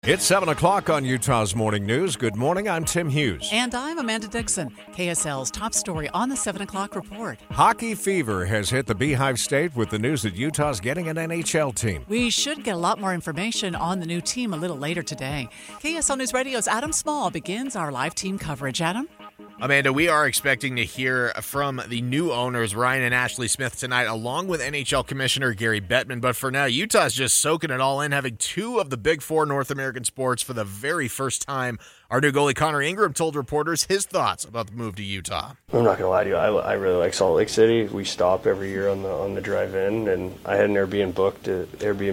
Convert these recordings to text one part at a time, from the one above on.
It's 7 o'clock on Utah's Morning News. Good morning, I'm Tim Hughes. And I'm Amanda Dixon. KSL's top story on the 7 o'clock report. Hockey fever has hit the Beehive State with the news that Utah's getting an NHL team. We should get a lot more information on the new team a little later today. KSL News Radio's Adam Small begins our live team coverage. Adam? Amanda, we are expecting to hear from the new owners, Ryan and Ashley Smith, tonight, along with NHL Commissioner Gary Bettman. But for now, Utah's just soaking it all in, having two of the big four North American sports for the very first time. Our new goalie, Connor Ingram, told reporters his thoughts about the move to Utah. I'm not going to lie to you. I really like Salt Lake City. We stop every year on the drive in, and I had an Airbnb booked in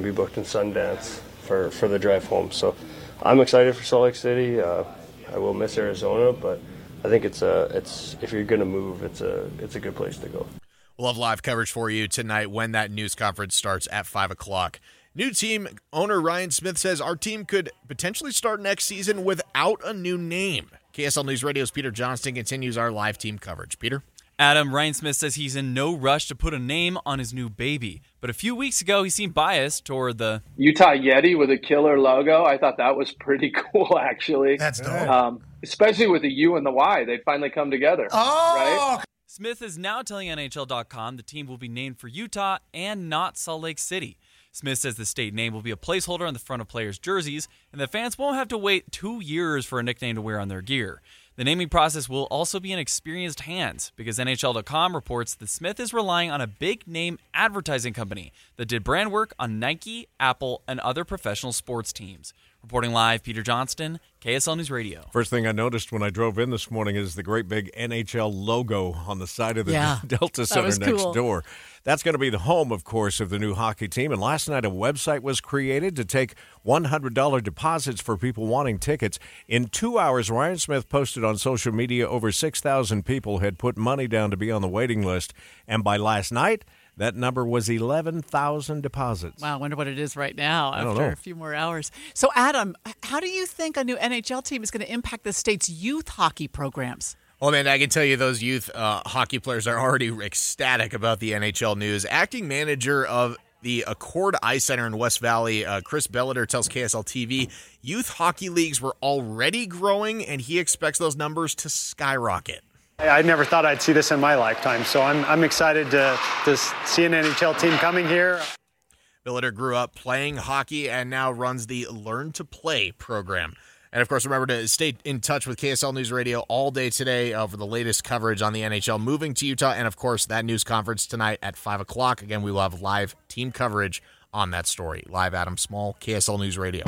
Sundance for the drive home. So I'm excited for Salt Lake City. I will miss Arizona, but I think it's if you're going to move, it's a good place to go. We'll have live coverage for you tonight when that news conference starts at 5 o'clock. New team owner Ryan Smith says our team could potentially start next season without a new name. KSL News Radio's Peter Johnston continues our live team coverage. Peter? Adam, Ryan Smith says he's in no rush to put a name on his new baby. But a few weeks ago, he seemed biased toward the Utah Yeti with a killer logo. I thought that was pretty cool, actually. That's dope. Especially with the U and the Y. They finally come together. Oh! Right? Smith is now telling NHL.com the team will be named for Utah and not Salt Lake City. Smith says the state name will be a placeholder on the front of players' jerseys and that fans won't have to wait 2 years for a nickname to wear on their gear. The naming process will also be in experienced hands because NHL.com reports that Smith is relying on a big-name advertising company that did brand work on Nike, Apple, and other professional sports teams. Reporting live, Peter Johnston, KSL News Radio. First thing I noticed when I drove in this morning is the great big NHL logo on the side of the Delta Center next door. That's going to be the home, of course, of the new hockey team. And last night a website was created to take $100 deposits for people wanting tickets. In 2 hours, Ryan Smith posted on social media over 6,000 people had put money down to be on the waiting list. And by last night, that number was 11,000 deposits. Wow, I wonder what it is right now after a few more hours. So, Adam, how do you think a new NHL team is going to impact the state's youth hockey programs? Well, man, I can tell you those youth hockey players are already ecstatic about the NHL news. Acting manager of the Accord Ice Center in West Valley, Chris Belliter, tells KSL TV youth hockey leagues were already growing, and he expects those numbers to skyrocket. I never thought I'd see this in my lifetime, so I'm excited to see an NHL team coming here. Billiter grew up playing hockey and now runs the Learn to Play program. And, of course, remember to stay in touch with KSL News Radio all day today for the latest coverage on the NHL moving to Utah. And, of course, that news conference tonight at 5 o'clock. Again, we will have live team coverage on that story. Live Adam Small, KSL News Radio.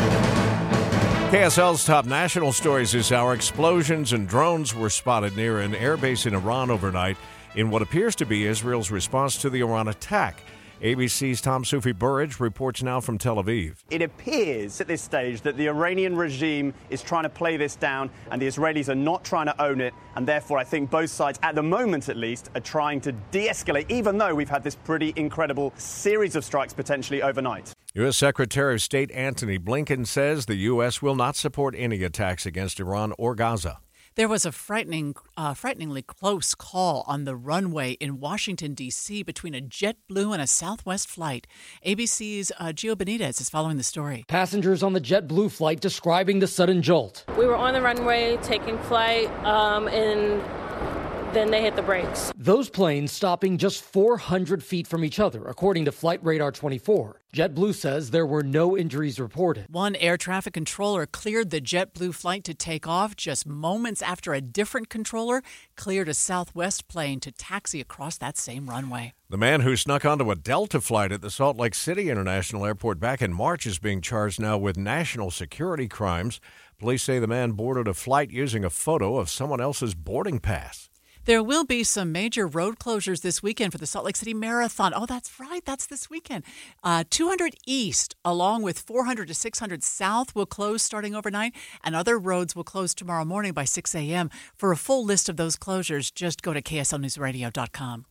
KSL's top national stories this hour. Explosions and drones were spotted near an airbase in Iran overnight in what appears to be Israel's response to the Iran attack. ABC's Tom Sufi Burridge reports now from Tel Aviv. It appears at this stage that the Iranian regime is trying to play this down and the Israelis are not trying to own it. And therefore, I think both sides, at the moment at least, are trying to de-escalate, even though we've had this pretty incredible series of strikes potentially overnight. U.S. Secretary of State Antony Blinken says the U.S. will not support any attacks against Iran or Gaza. There was a frighteningly close call on the runway in Washington, D.C. between a JetBlue and a Southwest flight. ABC's Gio Benitez is following the story. Passengers on the JetBlue flight describing the sudden jolt. We were on the runway taking flight, and then they hit the brakes. Those planes stopping just 400 feet from each other, according to Flight Radar 24. JetBlue says there were no injuries reported. One air traffic controller cleared the JetBlue flight to take off just moments after a different controller cleared a Southwest plane to taxi across that same runway. The man who snuck onto a Delta flight at the Salt Lake City International Airport back in March is being charged now with national security crimes. Police say the man boarded a flight using a photo of someone else's boarding pass. There will be some major road closures this weekend for the Salt Lake City Marathon. Oh, that's right. That's this weekend. 200 East, along with 400 to 600 South, will close starting overnight, and other roads will close tomorrow morning by 6 a.m. For a full list of those closures, just go to KSLNewsRadio.com.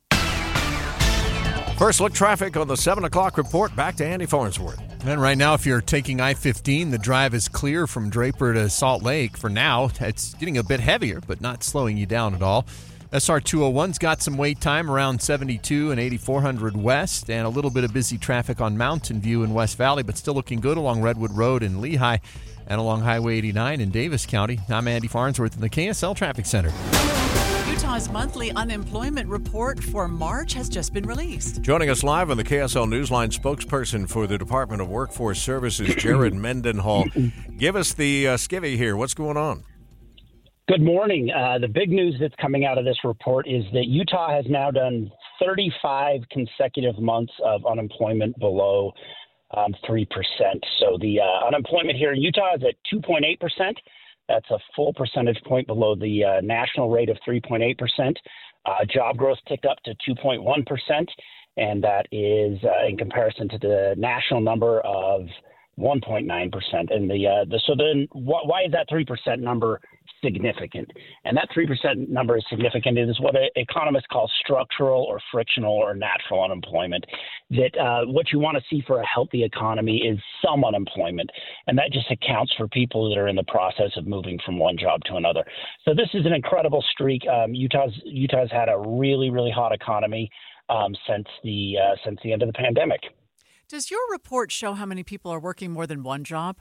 First look traffic on the 7 o'clock report. Back to Andy Farnsworth. And right now, if you're taking I-15, the drive is clear from Draper to Salt Lake. For now, it's getting a bit heavier, but not slowing you down at all. SR 201's got some wait time around 72 and 8400 West, and a little bit of busy traffic on Mountain View in West Valley, but still looking good along Redwood Road in Lehigh. and along Highway 89 in Davis County. I'm Andy Farnsworth in the KSL Traffic Center. Utah's monthly unemployment report for March has just been released. Joining us live on the KSL Newsline, spokesperson for the Department of Workforce Services, Jared Mendenhall. Give us the skivvy here. What's going on? Good morning. The big news that's coming out of this report is that Utah has now done 35 consecutive months of unemployment below 3%. So the unemployment here in Utah is at 2.8%. That's a full percentage point below the national rate of 3.8%. Job growth ticked up to 2.1%, and that is in comparison to the national number of 1.9%. And so then why is that 3% number significant? And that 3% number is significant. It is what economists call structural or frictional or natural unemployment. That what you want to see for a healthy economy is some unemployment, and that just accounts for people that are in the process of moving from one job to another. So this is an incredible streak. Utah's had a really, really hot economy since the end of the pandemic. Does your report show how many people are working more than one job?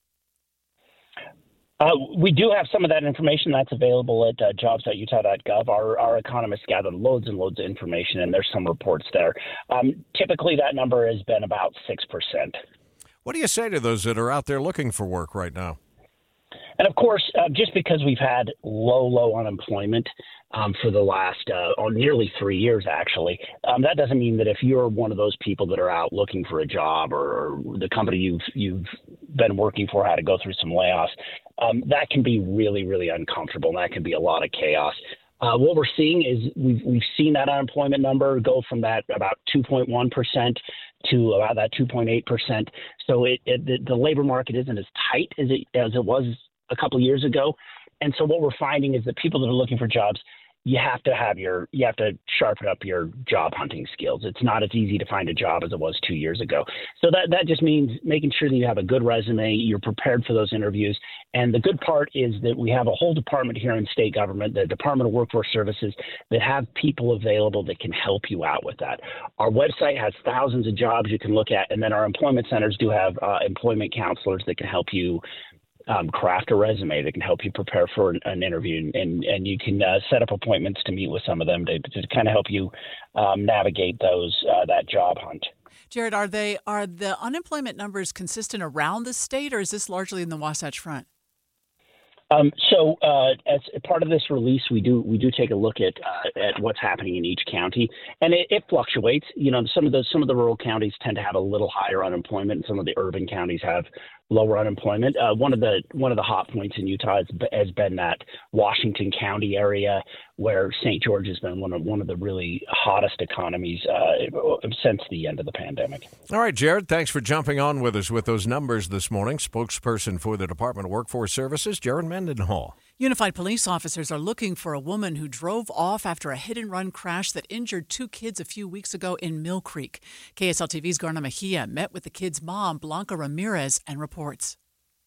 We do have some of that information that's available at jobs.utah.gov. Our economists gathered loads and loads of information, and there's some reports there. Typically, that number has been about 6%. What do you say to those that are out there looking for work right now? And of course, just because we've had low unemployment for the last nearly 3 years, actually, that doesn't mean that if you're one of those people that are out looking for a job or the company you've been working for had to go through some layoffs, that can be really, really uncomfortable. And that can be a lot of chaos. What we're seeing is we've seen that unemployment number go from that about 2.1% to about that 2.8%. So the labor market isn't as tight as it was a couple of years ago. And so what we're finding is that people that are looking for jobs, you have to sharpen up your job hunting skills. It's not as easy to find a job as it was 2 years ago. So that just means making sure that you have a good resume, you're prepared for those interviews. And the good part is that we have a whole department here in state government, the Department of Workforce Services, that have people available that can help you out with that. Our website has thousands of jobs you can look at, and then our employment centers do have employment counselors that can help you craft a resume, that can help you prepare for an interview, and you can set up appointments to meet with some of them to kind of help you navigate that job hunt. Jared, are the unemployment numbers consistent around the state, or is this largely in the Wasatch Front? So as part of this release, we do take a look at what's happening in each county, and it fluctuates. You know, some of the rural counties tend to have a little higher unemployment, and some of the urban counties have lower unemployment. One of the hot points in Utah has been that Washington County area, where St. George has been one of the really hottest economies since the end of the pandemic. All right, Jared, thanks for jumping on with us with those numbers this morning. Spokesperson for the Department of Workforce Services, Jared Mendenhall. Unified police officers are looking for a woman who drove off after a hit-and-run crash that injured 2 kids a few weeks ago in Mill Creek. KSL TV's Garna Mejia met with the kids' mom, Blanca Ramirez, and reports.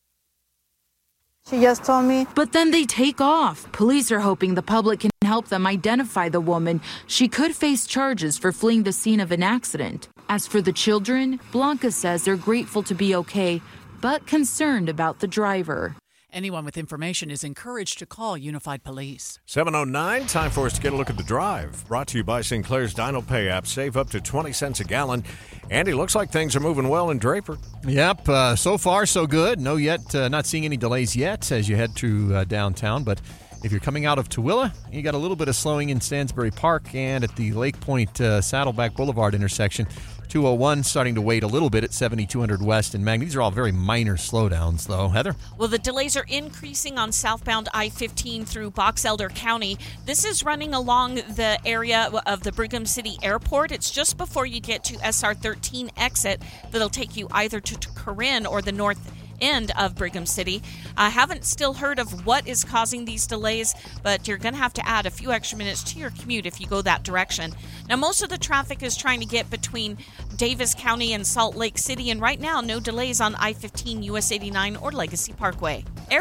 She just told me. But then they take off. Police are hoping the public can help them identify the woman. She could face charges for fleeing the scene of an accident. As for the children, Blanca says they're grateful to be okay, but concerned about the driver. Anyone with information is encouraged to call Unified Police. 7:09, time for us to get a look at the drive. Brought to you by Sinclair's Dino Pay app. Save up to 20 cents a gallon. Andy, looks like things are moving well in Draper. Yep, so far so good. Not seeing any delays yet as you head through downtown. But if you're coming out of Tooele, you got a little bit of slowing in Stansbury Park and at the Lake Point Saddleback Boulevard intersection. 201 starting to wait a little bit at 7200 West and Magna. These are all very minor slowdowns, though. Heather? Well, the delays are increasing on southbound I-15 through Box Elder County. This is running along the area of the Brigham City Airport. It's just before you get to SR13 exit that'll take you either to Corinne or the north end of Brigham City. I haven't still heard of what is causing these delays, but you're going to have to add a few extra minutes to your commute if you go that direction. Now, most of the traffic is trying to get between Davis County and Salt Lake City, and right now, no delays on I-15, US 89, or Legacy Parkway. Eric?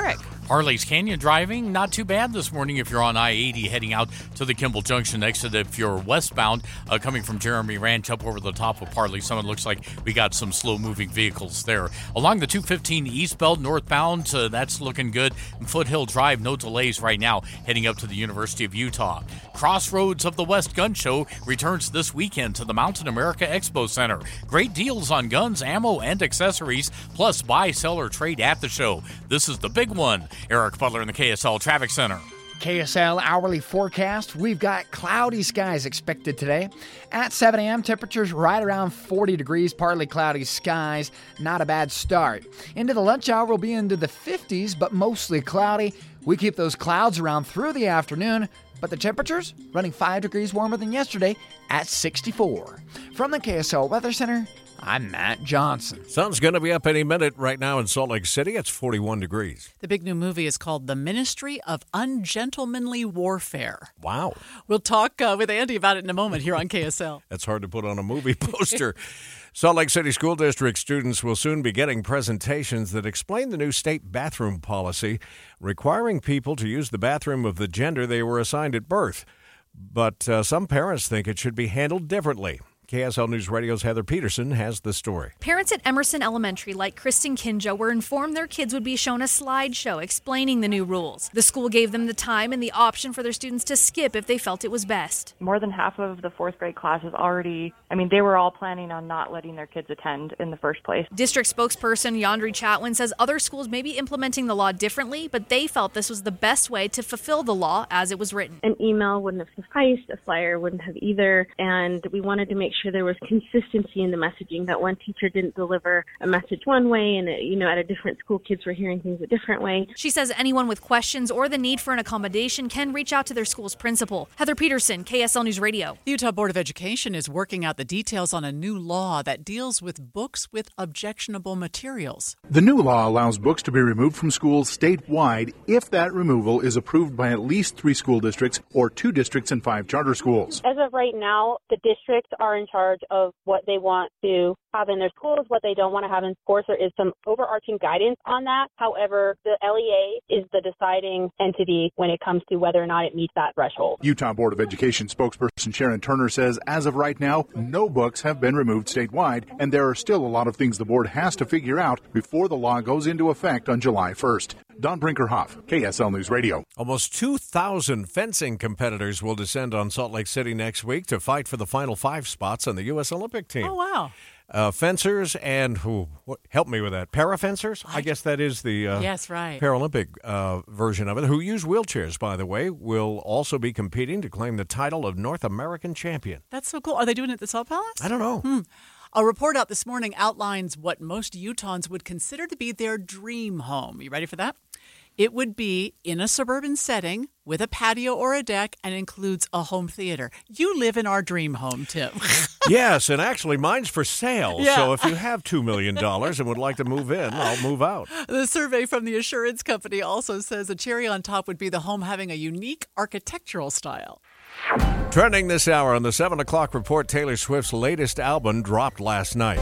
Harley's Canyon driving, not too bad this morning if you're on I-80 heading out to the Kimball Junction exit. If you're westbound, coming from Jeremy Ranch up over the top of Parley Summit, looks like we got some slow-moving vehicles there. Along the 215 eastbound northbound, that's looking good. Foothill Drive, no delays right now, heading up to the University of Utah. Crossroads of the West Gun Show returns this weekend to the Mountain America Expo Center. Great deals on guns, ammo, and accessories, plus buy, sell, or trade at the show. This is the big one. Eric Butler in the KSL Traffic Center. KSL hourly forecast. We've got cloudy skies expected today. At 7 a.m., temperatures right around 40 degrees, partly cloudy skies. Not a bad start. Into the lunch hour, we'll be into the 50s, but mostly cloudy. We keep those clouds around through the afternoon, but the temperatures running 5 degrees warmer than yesterday at 64. From the KSL Weather Center, I'm Matt Johnson. Sun's going to be up any minute. Right now in Salt Lake City, it's 41 degrees. The big new movie is called The Ministry of Ungentlemanly Warfare. Wow. We'll talk with Andy about it in a moment here on KSL. That's hard to put on a movie poster. Salt Lake City School District students will soon be getting presentations that explain the new state bathroom policy requiring people to use the bathroom of the gender they were assigned at birth. But some parents think it should be handled differently. KSL News Radio's Heather Peterson has the story. Parents at Emerson Elementary, like Kristen Kinjo, were informed their kids would be shown a slideshow explaining the new rules. The school gave them the time and the option for their students to skip if they felt it was best. More than half of the fourth grade classes already, they were all planning on not letting their kids attend in the first place. District spokesperson Yandri Chatwin says other schools may be implementing the law differently, but they felt this was the best way to fulfill the law as it was written. An email wouldn't have sufficed, a flyer wouldn't have either, and we wanted to make sure there was consistency in the messaging, that one teacher didn't deliver a message one way and, at a different school, kids were hearing things a different way. She says anyone with questions or the need for an accommodation can reach out to their school's principal. Heather Peterson, KSL News Radio. The Utah Board of Education is working out the details on a new law that deals with books with objectionable materials. The new law allows books to be removed from schools statewide if that removal is approved by at least 3 school districts or 2 districts and 5 charter schools. As of right now, the districts are in charge of what they want to have in their schools, what they don't want to have in schools. There is some overarching guidance on that. However, the LEA is the deciding entity when it comes to whether or not it meets that threshold. Utah Board of Education spokesperson Sharon Turner says as of right now, no books have been removed statewide, and there are still a lot of things the board has to figure out before the law goes into effect on July 1st. Don Brinkerhoff, KSL News Radio. Almost 2,000 fencing competitors will descend on Salt Lake City next week to fight for the final 5 spots on the U.S. Olympic team. Oh, wow. Fencers and, help me with that, para-fencers? I guess that is the yes, right. Paralympic version of it, who use wheelchairs, by the way, will also be competing to claim the title of North American champion. That's so cool. Are they doing it at the Salt Palace? I don't know. A report out this morning outlines what most Utahns would consider to be their dream home. You ready for that? It would be in a suburban setting with a patio or a deck and includes a home theater. You live in our dream home, Tim. Yes, and actually mine's for sale. Yeah. So if you have $2 million and would like to move in, I'll move out. The survey from the Assurance Company also says a cherry on top would be the home having a unique architectural style. Trending this hour on the 7 o'clock report, Taylor Swift's latest album dropped last night.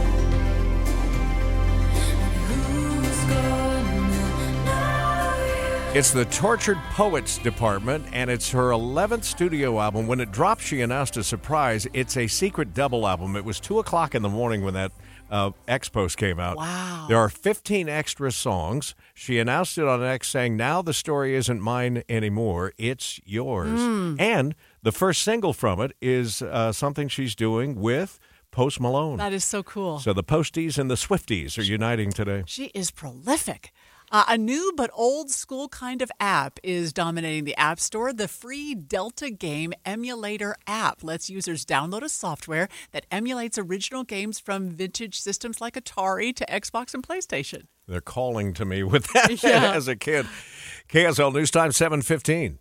It's the Tortured Poets Department, and it's her 11th studio album. When it dropped, she announced a surprise. It's a secret double album. It was 2 o'clock in the morning when that X post came out. Wow. There are 15 extra songs. She announced it on X saying, now the story isn't mine anymore, it's yours. And the first single from it is something she's doing with Post Malone. That is so cool. So the Posties and the Swifties are uniting today. She is prolific. A new but old school kind of app is dominating the App Store. The free Delta Game Emulator app lets users download a software that emulates original games from vintage systems like Atari to Xbox and PlayStation. They're calling to me with that Yeah. as a kid. KSL News Time 7:15.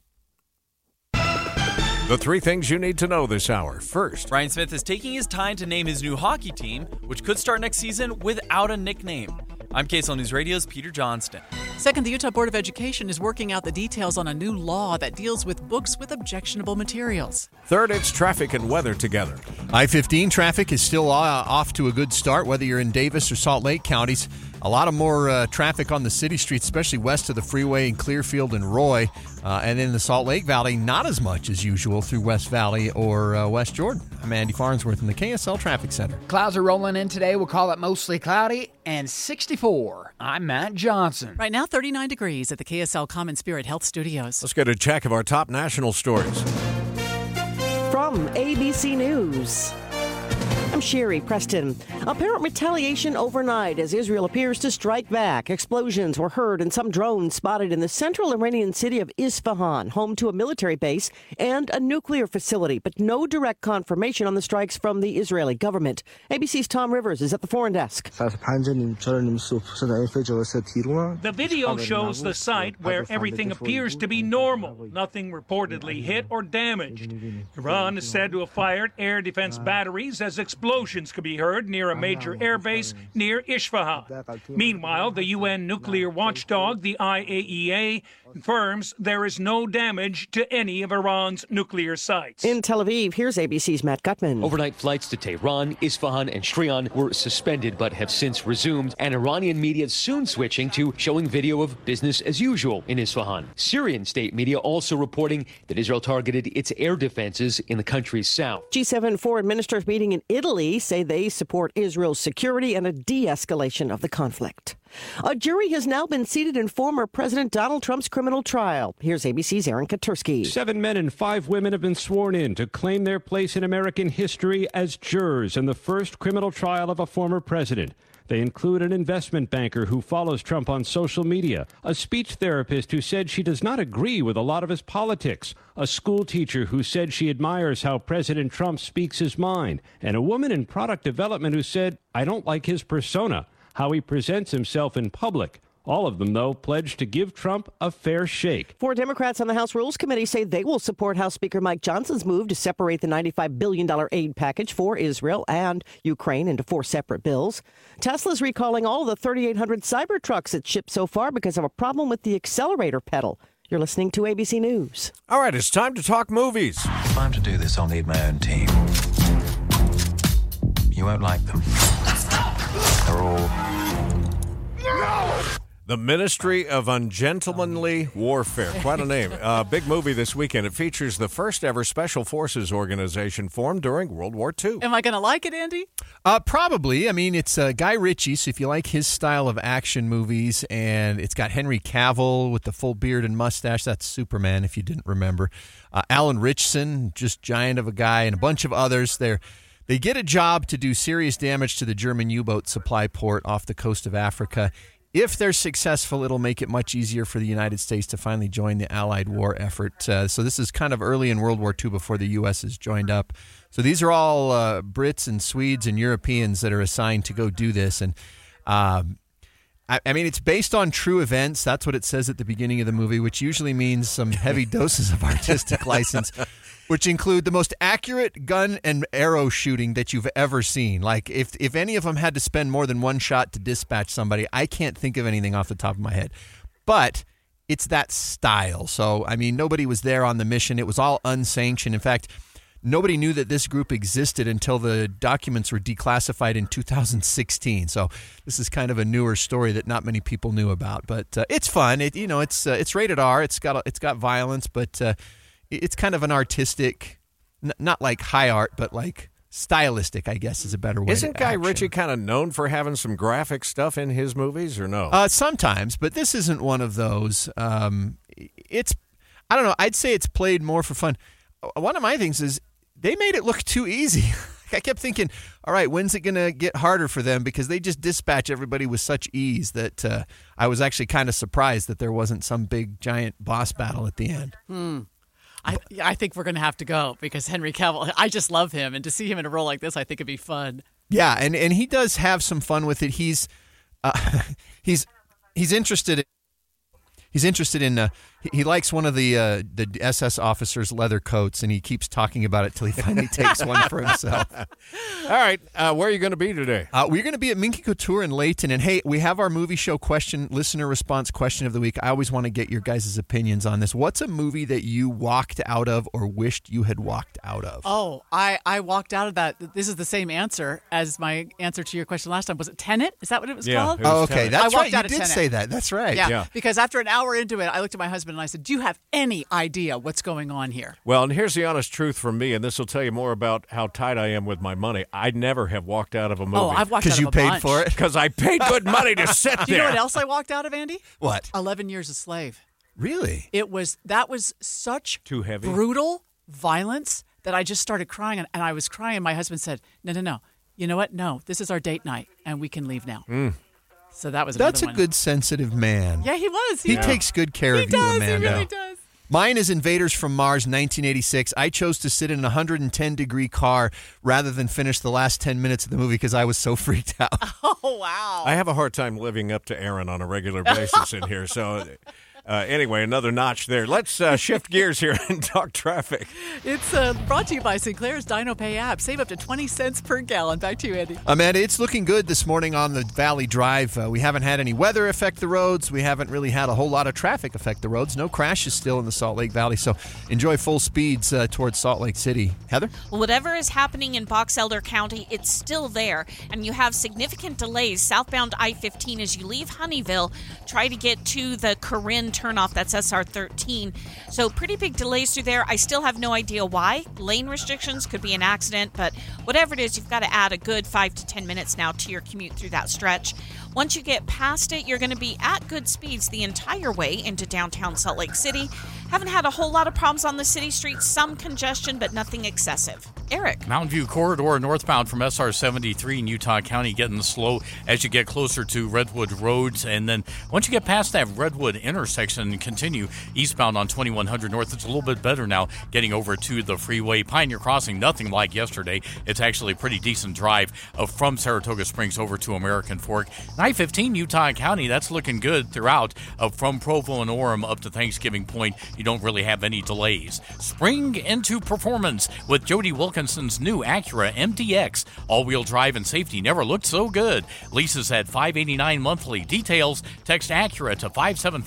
The 3 things you need to know this hour. First, Ryan Smith is taking his time to name his new hockey team, which could start next season without a nickname. I'm KSL News Radio's Peter Johnston. Second, the Utah Board of Education is working out the details on a new law that deals with books with objectionable materials. Third, it's traffic and weather together. I-15 traffic is still off to a good start, whether you're in Davis or Salt Lake counties. A lot of more traffic on the city streets, especially west of the freeway in Clearfield and Roy. And in the Salt Lake Valley, not as much as usual through West Valley or West Jordan. I'm Andy Farnsworth in the KSL Traffic Center. Clouds are rolling in today. We'll call it mostly cloudy and 64. I'm Matt Johnson. Right now, 39 degrees at the KSL Common Spirit Health Studios. Let's get a check of our top national stories. From ABC News, I'm Sherry Preston. Apparent retaliation overnight as Israel appears to strike back. Explosions were heard and some drones spotted in the central Iranian city of Isfahan, home to a military base and a nuclear facility, but no direct confirmation on the strikes from the Israeli government. ABC's Tom Rivers is at the foreign desk. The video shows the site where everything appears to be normal. Nothing reportedly hit or damaged. Iran is said to have fired air defense batteries as explosions could be heard near a major airbase near Isfahan. Meanwhile, the UN nuclear watchdog, the IAEA, confirms there is no damage to any of Iran's nuclear sites. In Tel Aviv, here's ABC's Matt Gutman. Overnight flights to Tehran, Isfahan, and Shriyan were suspended but have since resumed, and Iranian media soon switching to showing video of business as usual in Isfahan. Syrian state media also reporting that Israel targeted its air defenses in the country's south. G7 foreign ministers meeting in Italy say they support Israel's security and a de-escalation of the conflict. A jury has now been seated in former President Donald Trump's criminal trial. Here's ABC's Aaron Katursky. 7 men and 5 women have been sworn in to claim their place in American history as jurors in the first criminal trial of a former president. They include an investment banker who follows Trump on social media, a speech therapist who said she does not agree with a lot of his politics, a school teacher who said she admires how President Trump speaks his mind, and a woman in product development who said, "I don't like his persona, how he presents himself in public." All of them, though, pledged to give Trump a fair shake. 4 Democrats on the House Rules Committee say they will support House Speaker Mike Johnson's move to separate the $95 billion aid package for Israel and Ukraine into 4 separate bills. Tesla's recalling all the 3,800 Cybertrucks it's shipped so far because of a problem with the accelerator pedal. You're listening to ABC News. All right, it's time to talk movies. If I'm to do this, I'll need my own team. You won't like them. They're all... The Ministry of Ungentlemanly Warfare. Quite a name. Big movie this weekend. It features the first ever Special Forces organization formed during World War II. Am I going to like it, Andy? Probably. I mean, it's Guy Ritchie, so if you like his style of action movies, and it's got Henry Cavill with the full beard and mustache. That's Superman, if you didn't remember. Alan Ritchson, just giant of a guy, and a bunch of others. They get a job to do serious damage to the German U-boat supply port off the coast of Africa. If they're successful, it'll make it much easier for the United States to finally join the Allied war effort. So this is kind of early in World War II before the U.S. has joined up. So these are all Brits and Swedes and Europeans that are assigned to go do this. And I mean, it's based on true events. That's what it says at the beginning of the movie, which usually means some heavy doses of artistic license, which include the most accurate gun and arrow shooting that you've ever seen. Like, if any of them had to spend more than one shot to dispatch somebody, I can't think of anything off the top of my head. But it's that style. So, I mean, nobody was there on the mission. It was all unsanctioned. In fact, nobody knew that this group existed until the documents were declassified in 2016. So this is kind of a newer story that not many people knew about. But it's fun. It's rated R. It's got violence, but it's kind of an artistic, not like high art, but like stylistic, I guess, is a better way. Isn't Guy Ritchie kind of known for having some graphic stuff in his movies, or no? Sometimes, but this isn't one of those. I don't know. I'd say it's played more for fun. One of my things is they made it look too easy. I kept thinking, all right, when's it going to get harder for them? Because they just dispatch everybody with such ease that I was actually kind of surprised that there wasn't some big, giant boss battle at the end. I think we're going to have to go because Henry Cavill, I just love him. And to see him in a role like this, I think it'd be fun. Yeah, and he does have some fun with it. He's interested in He likes one of the SS officers' leather coats, and he keeps talking about it till he finally takes one for himself. All right, where are you going to be today? We're going to be at Minky Couture in Layton. And, hey, we have our movie show listener response question of the week. I always want to get your guys' opinions on this. What's a movie that you walked out of or wished you had walked out of? Oh, I walked out of that. This is the same answer as my answer to your question last time. Was it Tenet? Is that what it was called? It was okay. Tenet. That's right. You did Tenet. say that. That's right. Yeah, because after an hour into it, I looked at my husband and I said, do you have any idea what's going on here? Well, and here's the honest truth from me, and this will tell you more about how tight I am with my money. I never have walked out of a movie. Oh, I've walked out of a bunch. Because you paid for it? Because I paid good money to sit there. Do you know what else I walked out of, Andy? What? 11 Years a Slave. Really? That was such too heavy, brutal violence that I just started crying, and I was crying. My husband said, no. You know what? No, this is our date night, and we can leave now. So that was That's another a good, sensitive man. Yeah, he was. He takes good care of you, Amanda. He really does. Mine is Invaders from Mars, 1986. I chose to sit in a 110-degree car rather than finish the last 10 minutes of the movie because I was so freaked out. Oh, wow. I have a hard time living up to Aaron on a regular basis in here, so... Anyway, another notch there. Let's shift gears here and talk traffic. It's brought to you by Sinclair's Dino Pay app. Save up to 20 cents per gallon. Back to you, Andy. Amanda, it's looking good this morning on the Valley Drive. We haven't had any weather affect the roads. We haven't really had a whole lot of traffic affect the roads. No crashes still in the Salt Lake Valley, so enjoy full speeds towards Salt Lake City. Heather? Whatever is happening in Box Elder County, it's still there, and you have significant delays southbound I-15 as you leave Honeyville. Try to get to the Corinne turnoff. That's SR 13. So pretty big delays through there. I still have no idea why. Lane restrictions, could be an accident, but whatever it is, you've got to add a good 5 to 10 minutes now to your commute through that stretch. Once you get past it, you're going to be at good speeds the entire way into downtown Salt Lake City. Haven't had a whole lot of problems on the city streets, some congestion, but nothing excessive. Eric. Mountain View Corridor northbound from SR 73 in Utah County getting slow as you get closer to Redwood Roads. And then once you get past that Redwood intersection and continue eastbound on 2100 North, it's a little bit better now getting over to the freeway. Pioneer Crossing, nothing like yesterday. It's actually a pretty decent drive from Saratoga Springs over to American Fork. I-15 Utah County, that's looking good throughout from Provo and Orem up to Thanksgiving Point. You don't really have any delays. Spring into performance with Jody Wilkinson's new Acura MDX. All-wheel drive and safety never looked so good. Leases at $589 monthly. Details, text Acura to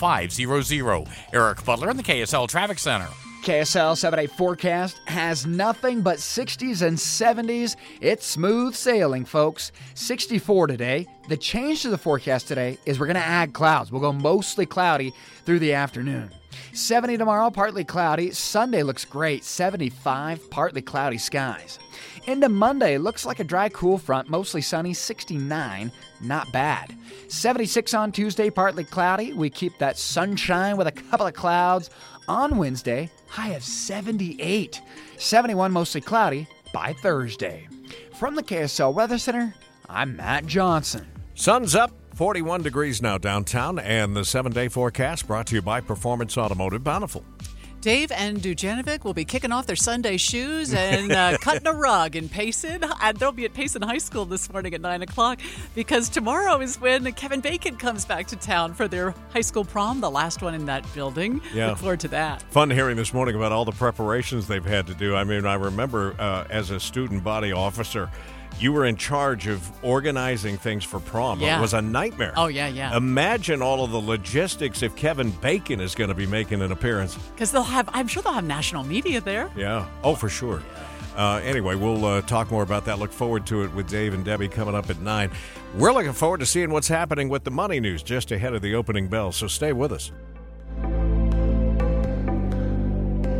57500. Eric Butler in the KSL Traffic Center. KSL 7-day forecast has nothing but 60s and 70s. It's smooth sailing, folks. 64 today. The change to the forecast today is we're going to add clouds. We'll go mostly cloudy through the afternoon. 70 tomorrow, partly cloudy. Sunday looks great. 75, partly cloudy skies. Into Monday, looks like a dry, cool front, mostly sunny. 69, not bad. 76 on Tuesday, partly cloudy. We keep that sunshine with a couple of clouds. On Wednesday, high of 78. 71 mostly cloudy by Thursday. From the KSL Weather Center, I'm Matt Johnson. Sun's up, 41 degrees now downtown, and the 7-day forecast brought to you by Performance Automotive Bountiful. Dave and Dujanovic will be kicking off their Sunday shoes and cutting a rug in Payson. And they'll be at Payson High School this morning at 9 o'clock because tomorrow is when Kevin Bacon comes back to town for their high school prom, the last one in that building. Yeah. Look forward to that. Fun hearing this morning about all the preparations they've had to do. I mean, I remember as a student body officer, you were in charge of organizing things for prom. Yeah. It was a nightmare. Oh, yeah. Imagine all of the logistics if Kevin Bacon is going to be making an appearance. Because I'm sure they'll have national media there. Yeah. Oh, for sure. Anyway, we'll talk more about that. Look forward to it with Dave and Debbie coming up at 9. We're looking forward to seeing what's happening with the money news just ahead of the opening bell, so stay with us.